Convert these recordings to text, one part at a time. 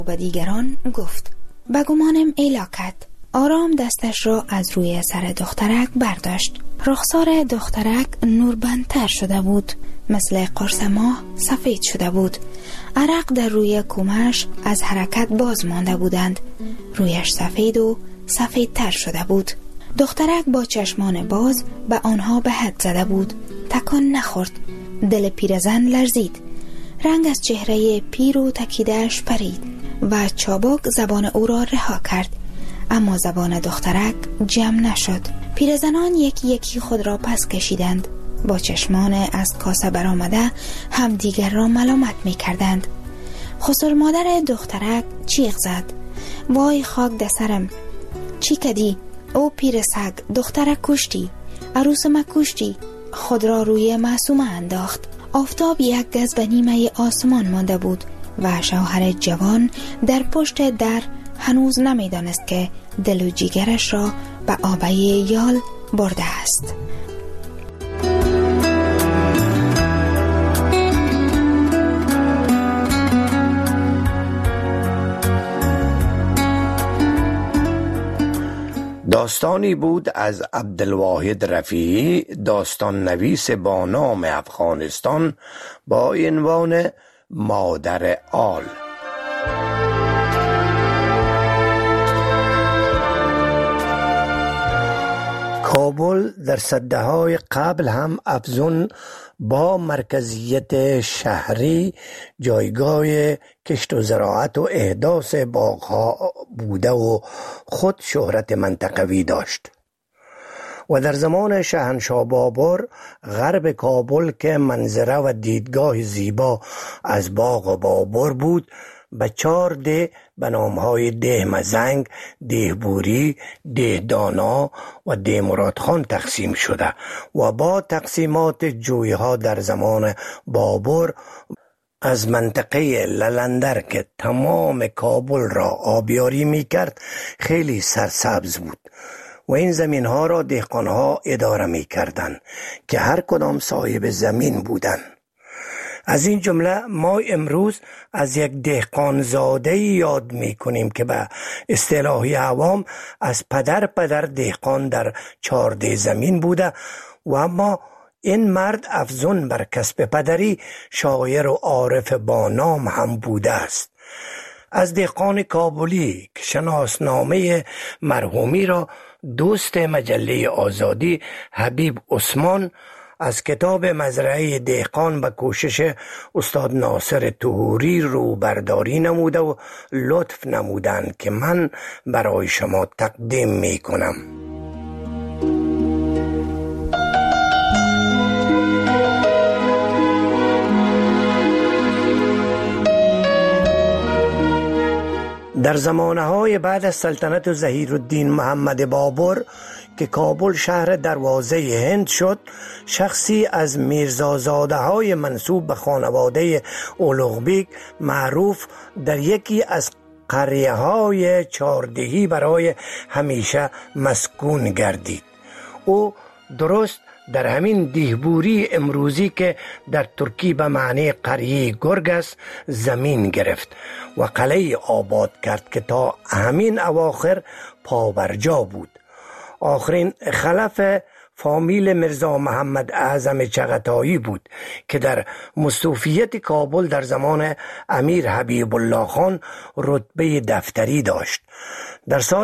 به دیگران گفت: به گمانم ایلاکت. آرام دستش را از روی سر دخترک برداشت. رخسار دخترک نوربندتر شده بود، مثل قرص ماه سفید شده بود. عرق در روی کمش از حرکت باز مانده بودند. رویش سفید و سفیدتر شده بود. دخترک با چشمان باز به آنها به حد زده بود. تکان نخورد. دل پیرزن لرزید. رنگ از چهره پیر و تکیده‌اش پرید و چابک زبان او را رها کرد، اما زبان دخترک جمع نشد. پیرزنان یکی یکی خود را پس کشیدند. با چشمان از کاسه برآمده هم دیگر را ملامت می کردند. خسر مادر دخترک چیغ زد: وای خاک ده سرم، چی کدی؟ او پیر سگ، دخترک کشتی، عروس ما کشتی. خود را روی معصومه انداخت. آفتاب یک گز به نیمه آسمان مانده بود و شوهر جوان در پشت در هنوز نمیدانست که دل و جیگرش را به آبه یال برده است. داستانی بود از عبدالواحد رفیعی، داستان نویس با نام افغانستان، با عنوان مادر آل. کابل در سده‌های قبل هم افزون با مرکزیت شهری جایگاه کشت و زراعت و احداث باغ‌ها بوده و خود شهرت منطقوی داشت و در زمان شاهنشاه بابر غرب کابل که منظره و دیدگاه زیبا از باغ بابر بود به 4 ده به نامهای ده مزنگ، ده بوری، ده دانا و ده مرادخان تقسیم شده و با تقسیمات جویها در زمان بابر از منطقه للندر که تمام کابل را آبیاری می کرد خیلی سرسبز بود و این زمین ها را دهقان ها اداره می کردن که هر کدام صاحب زمین بودن. از این جمله ما امروز از یک دهقان زاده یاد می کنیم که به اصطلاح عوام از پدر دهقان در 4 ده زمین بوده و اما این مرد افزون بر کسب پدری شاعر و عارف با نام هم بوده است. از دهقان کابلی که شناسنامه مرحومی را دوست مجله آزادی حبیب عثمان از کتاب مزرعه دهقان به کوشش استاد ناصر طهوری رو برداری نموده و لطف نمودند که من برای شما تقدیم می کنم. در زمانه‌های بعد از سلطنت ظهیرالدین محمد بابر که کابل شهر دروازه هند شد، شخصی از میرزازاده‌های منسوب به خانواده اولوغ معروف در یکی از قریه‌های 4 دهی برای همیشه مسکون گردید. او درست در همین دیهبوری امروزی که در ترکی به معنی قریه گرگ است زمین گرفت و قلعه آباد کرد که تا همین اواخر پابرجا بود. آخرین خلف فامیل مرزا محمد اعظم چغتایی بود که در مستوفیت کابل در زمان امیر حبیب الله خان رتبه دفتری داشت. در سال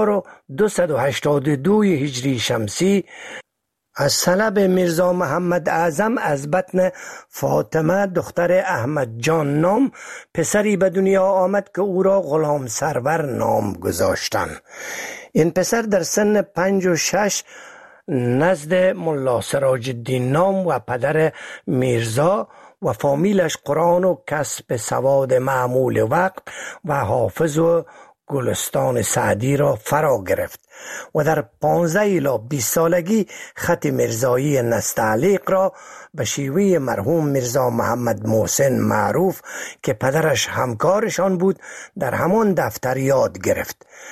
1282 هجری شمسی از طلب مرزا محمد اعظم از بطن فاطمه دختر احمد جان نام پسری به دنیا آمد که او را غلام سرور نام گذاشتند. این پسر در سن 5 و 6 نزد ملا سراج الدین نام و پدر میرزا و فامیلش قرآن و کسب سواد معمول وقت و حافظ و گلستان سعدی را فرا گرفت و در 15 الی 20 سالگی خط مرزایی نستعلیق را به شیوه مرحوم مرزا محمد محسن معروف که پدرش همکارشان بود در همان دفتر یاد گرفت.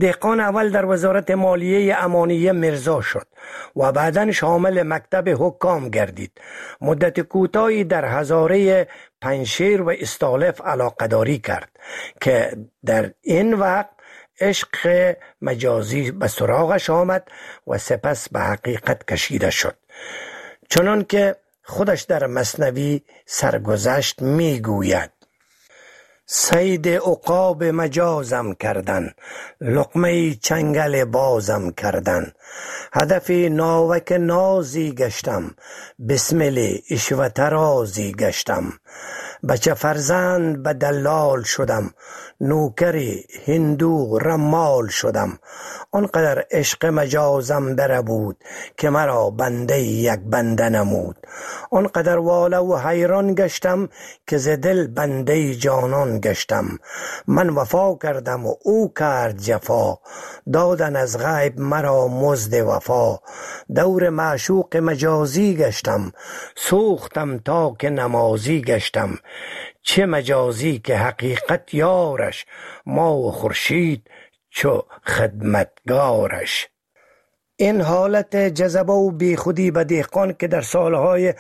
دهقان اول در وزارت مالیه امانیه مرزا شد و بعداً شامل مکتب حکام گردید. مدت کوتاهی در هزاره پنجشیر و استالف علاقه‌داری کرد که در این وقت عشق مجازی به سراغش آمد و سپس به حقیقت کشیده شد. چنان که خودش در مثنوی سرگذشت می گوید: صید عقاب مجازم کردن، لقمه چنگل بازم کردن، هدف ناوک نازی گشتم، بسمل عشوه رازی گشتم، بچه فرزند به دلال شدم، نوکری هندو رمال شدم، آنقدر عشق مجازم بره بود که مرا بنده یک بنده نمود، آنقدر واله و حیران گشتم که ز دل بنده جانان گشتم، من وفا کردم و او کرد جفا، دادن از غیب مرا مزد وفا، دور معشوق مجازی گشتم، سوختم تا که نمازی گشتم، چه مجازی که حقیقت یارش، ما و خورشید چو خدمتگارش. این حالت جذبه و بیخودی به دهقان که در سالهای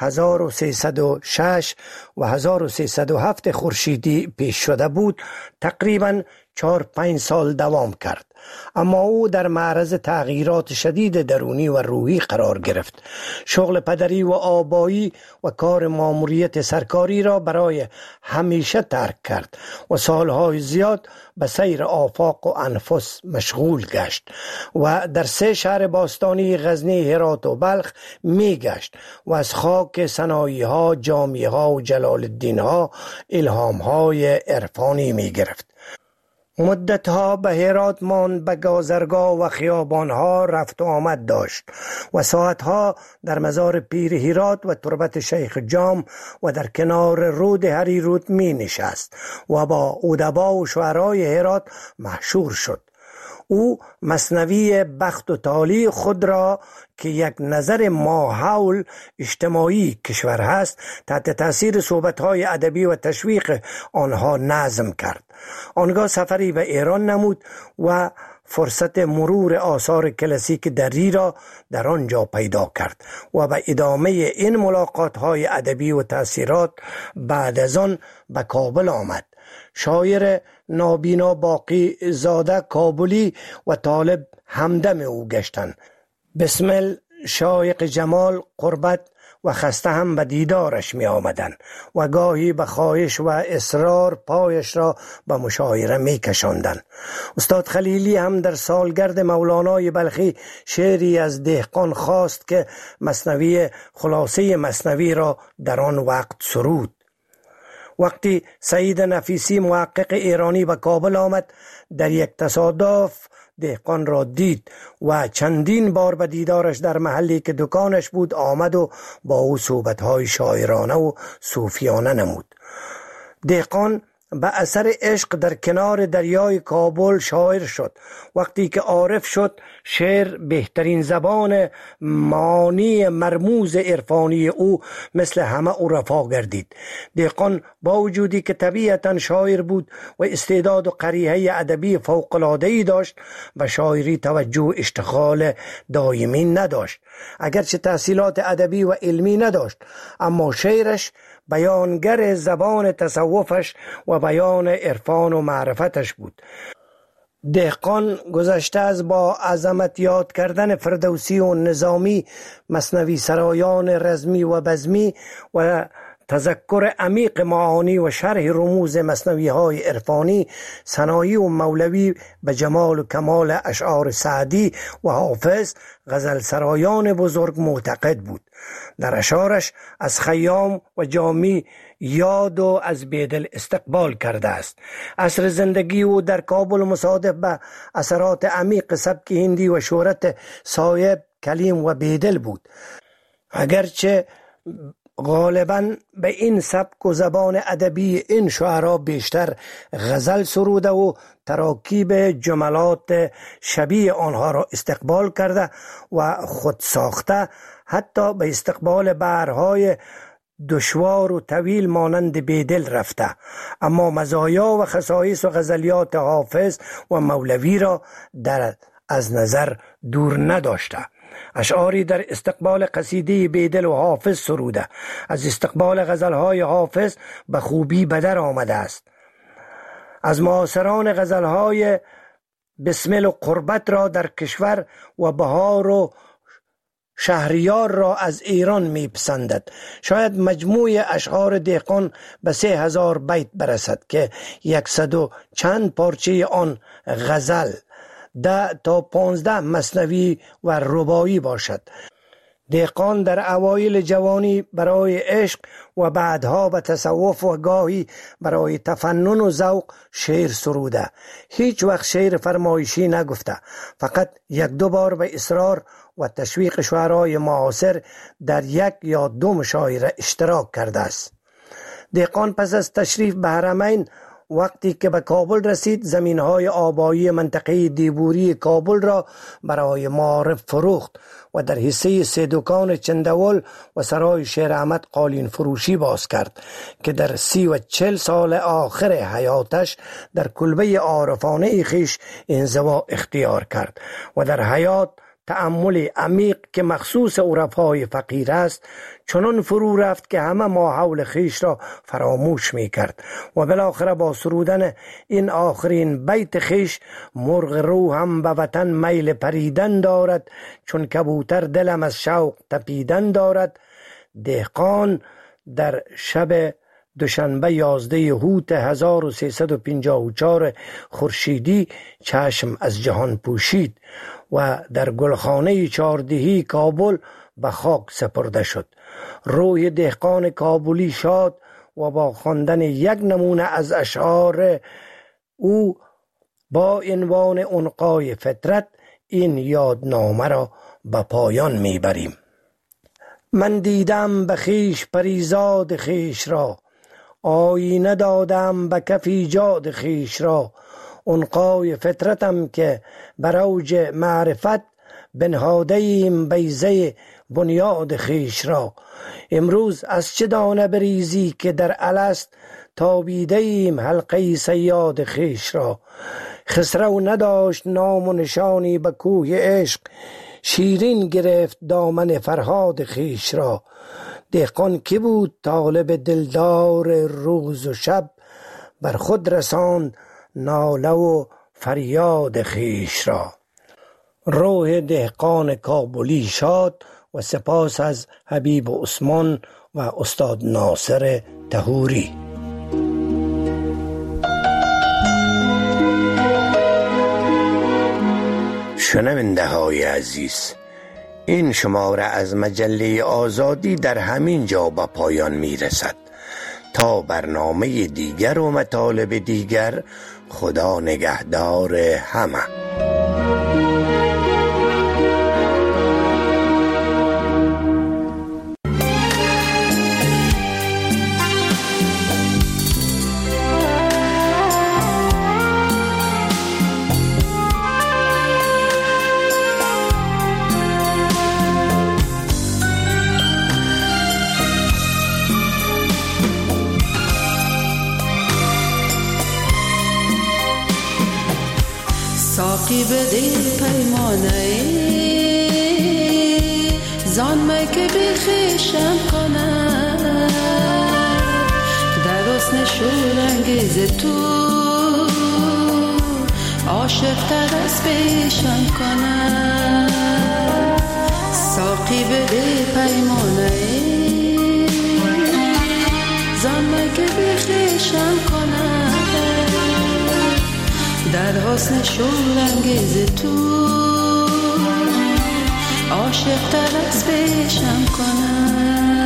1306 و 1307 خورشیدی پیش شده بود تقریباً 4-5 سال دوام کرد، اما او در معرض تغییرات شدید درونی و روحی قرار گرفت. شغل پدری و آبایی و کار ماموریت سرکاری را برای همیشه ترک کرد و سالهای زیاد به سیر آفاق و انفس مشغول گشت و در 3 شهر باستانی غزنی، هرات و بلخ می گشت و از خاک سنایی ها، جامی ها و جلال الدین ها الهام های عرفانی می گرفت. مدتها به هرات ماند، به گازرگاه و خیابانها رفت و آمد داشت و ساعتها در مزار پیر هرات و تربت شیخ جام و در کنار رود هریرود می نشست و با ادبا و شعرای هرات محشور شد. او مثنوی بخت و تالی خود را که یک نظر ماحول اجتماعی کشور هست تحت تاثیر صحبت‌های ادبی و تشویق آنها نظم کرد. آنگاه سفری به ایران نمود و فرصت مرور آثار کلاسیک دری را در آنجا پیدا کرد و به ادامه این ملاقات‌های ادبی و تأثیرات بعد از آن به کابل آمد. شاعر نابینا باقی زاده کابلی و طالب همدم او گشتند. بسمل، شایق جمال، قربت و خسته هم به دیدارش می آمدن و گاهی به خواهش و اصرار پایش را به مشاعره می کشاندن. استاد خلیلی هم در سالگرد مولانای بلخی شعری از دهقان خواست که مثنوی خلاصه مثنوی را در آن وقت سرود. وقتی سعید نفیسی محقق ایرانی به کابل آمد در یک تصادف دهقان را دید و چندین بار به دیدارش در محلی که دکانش بود آمد و با او صحبت‌های شاعرانه و صوفیانه نمود. دهقان به اثر عشق در کنار دریای کابل شاعر شد. وقتی که عارف شد شعر بهترین زبان معانی مرموز عرفانی او مثل همه عرفا گردید. دهقان با وجودی که طبیعتا شاعر بود و استعداد و قریحه ادبی فوق‌العاده‌ای داشت و شاعری توجه و اشتغال دائمی نداشت. اگرچه تحصیلات ادبی و علمی نداشت اما شعرش بیانگر زبان تصوفش و بیان عرفان و معرفتش بود. دهقان گذشته از با عظمت یاد کردن فردوسی و نظامی، مثنوی سرایان رزمی و بزمی و تذکر عمیق معانی و شرح رموز مثنوی های عرفانی، ثنایی و مولوی به جمال و کمال اشعار سعدی و حافظ، غزل سرایان بزرگ معتقد بود. در اشعارش از خیام و جامی یاد و از بیدل استقبال کرده است. عصر زندگی او در کابل مصادف به اثرات عمیق سبک هندی و شهرت صایب، کلیم و بیدل بود. اگرچه غالباً به این سبک و زبان ادبی این شعرا بیشتر غزل سروده و تراکیب جملات شبیه آنها را استقبال کرده و خود ساخته، حتی به استقبال بحرهای دشوار و طویل مانند بیدل رفته، اما مزایا و خصایص و غزلیات حافظ و مولوی را از نظر دور نداشته. اشعاری در استقبال قصیده بیدل و حافظ سروده، از استقبال غزلهای حافظ به خوبی بدر آمده است. از معاصران غزلهای بسمل و قربت را در کشور و بهار و شهریار را از ایران می پسندد. شاید مجموع اشعار دهقان به 3000 بیت برسد که 100 و چند پارچه آن غزل، 10 تا 15 مثنوی و رباعی باشد. دهقان در اوایل جوانی برای عشق و بعدها به تصوف و گاهی برای تفنن و ذوق شعر سروده. هیچ وقت شعر فرمایشی نگفته، فقط 1-2 بار به اصرار و تشویق شعرای معاصر در 1 یا 2 مشاعره اشتراک کرده است. دهقان پس از تشریف به حرمین وقتی که به کابل رسید، زمینهای آبایی منطقه دیبوری کابل را برای معارف فروخت و در حصه 3 دکان چندول و سرای شیر احمد قالین فروشی باز کرد که در 30 و 40 سال آخر حیاتش در کلبه عارفانه خویش انزوا اختیار کرد و در حیات تأمل عمیق که مخصوص عرفای فقیر است چنان فرو رفت که همه ماحول خویش را فراموش می کرد و بالاخره با سرودن این آخرین بیت خویش: مرغ روحم به وطن میل پریدن دارد، چون کبوتر دلم از شوق تپیدن دارد، دهقان در شب دوشنبه 11 هوت 1354 خورشیدی چشم از جهان پوشید و در گلخانه چهاردهی کابل به خاک سپرده شد. روح دهقان کابلی شاد و با خواندن 1 نمونه از اشعار او با عنوان عنقای فطرت این یادنامه را به پایان میبریم. من دیدم به خویش پریزاد خویش را، آینه دادم به کف ایجاد خویش را، عنقای فطرتم که بر اوج معرفت، بنهاده ایم بیضه بنیاد خویش را. امروز از چه دانه بریزی که در الست، تابیده ایم حلقه صیاد خویش را. خسرو نداشت نام و نشانی به کوه عشق، شیرین گرفت دامن فرهاد خویش را. دهقان کی بود طالب دلدار روز و شب، بر خود رساند ناله و فریاد خویش را. روح دهقان کابلی شاد و سپاس از حبیب عثمان و استاد ناصر طهوری. شنونده های عزیز، این شماره از مجله آزادی در همین جا به پایان می رسد. تا برنامه دیگر و مطالب دیگر، خدا نگهدار همه. ساقی بده پیمانه زان می که بخیشم کنم، در حسن شورانگیز تو عاشق تر از پیشم کنم. ساقی بده پیمانه زان می که بخیشم کنم، در حسن شورانگیز تو عاشق تر از پیشم کنم.